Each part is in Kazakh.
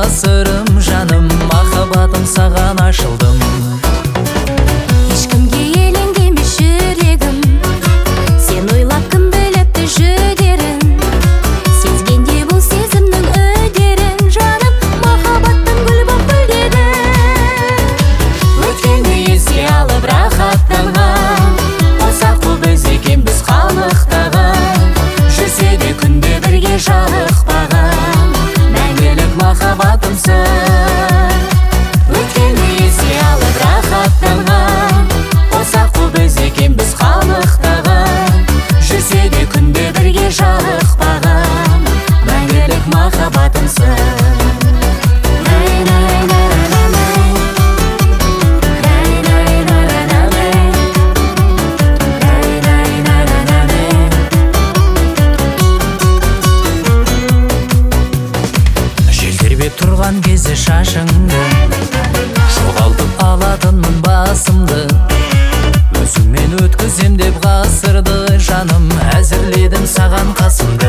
сырым жаным, махаббатым саған ашылдым. Ешкімге еленгемеш жүрегім, сен ойлап кім біліпті жүдерін. Сезгенде бұл сезімнің өдерін, жаным махаббаттың гүл боп гүлдеді. Өткенді еске алып рахаттанған, болсақ бұл біз екенбіз қалықтаған. Жүрсе де күнде бірге жалықпаған, мәңгілік махаббатымсың. Өткенді еске алып рахаттанған, болсақ бұл біз екенбіз қалықтаған. Жүрсе де күнде бірге жалықпаған, мәңгілік махаббатымсың. Тұрған кезде шашыңды жоғалтып алатынмын басымды. Өзіңмен өткізем деп ғасырды, жаным әзірледім саған қасымды.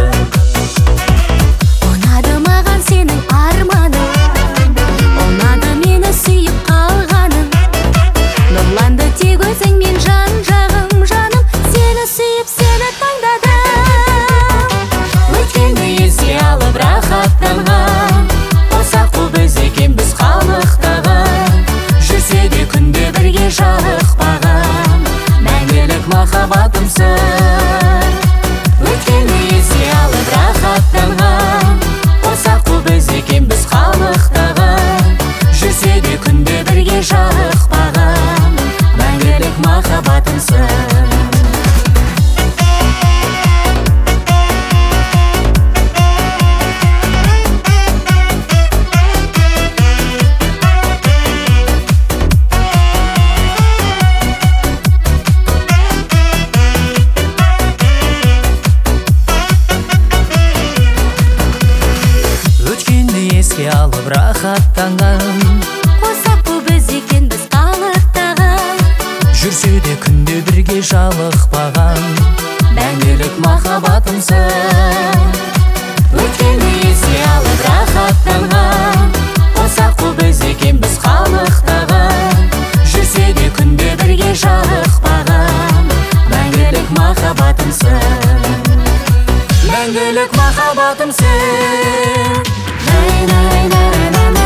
Ұнады маған сенің арманың, ұнады мені сүйіп қалғаның. Нұрланды тек өзіңмен жан жағым, жаным сені сүйіп сені таңдадым. Өткенді еске алып рахаттанған, болсақ бұл біз екенбіз қалықтаған. Жүрсе де күнде бірге жалықпаған, мәңгілік махаббатымсың. Өткенді еске алып рахаттанған, болсақ бұл біз екенбіз қалықтаған. Жүрсе де күнде бірге жалықпаған, мәңгілік махаббатымсың. Еске алып рахаттанған, болсақ бұл біз екенбіз қалықтаған. жүрсе де күнде бірге жалықпаған, мәңгілік махаббатымсың. Өткенді еске алып рахаттанған, болсақ бұл біз екенбіз қалықтаған. Жүрсе де күнде бірге жалықпаған, мәңгілік махаббатымсың. Мәңгілік махаббатымсың.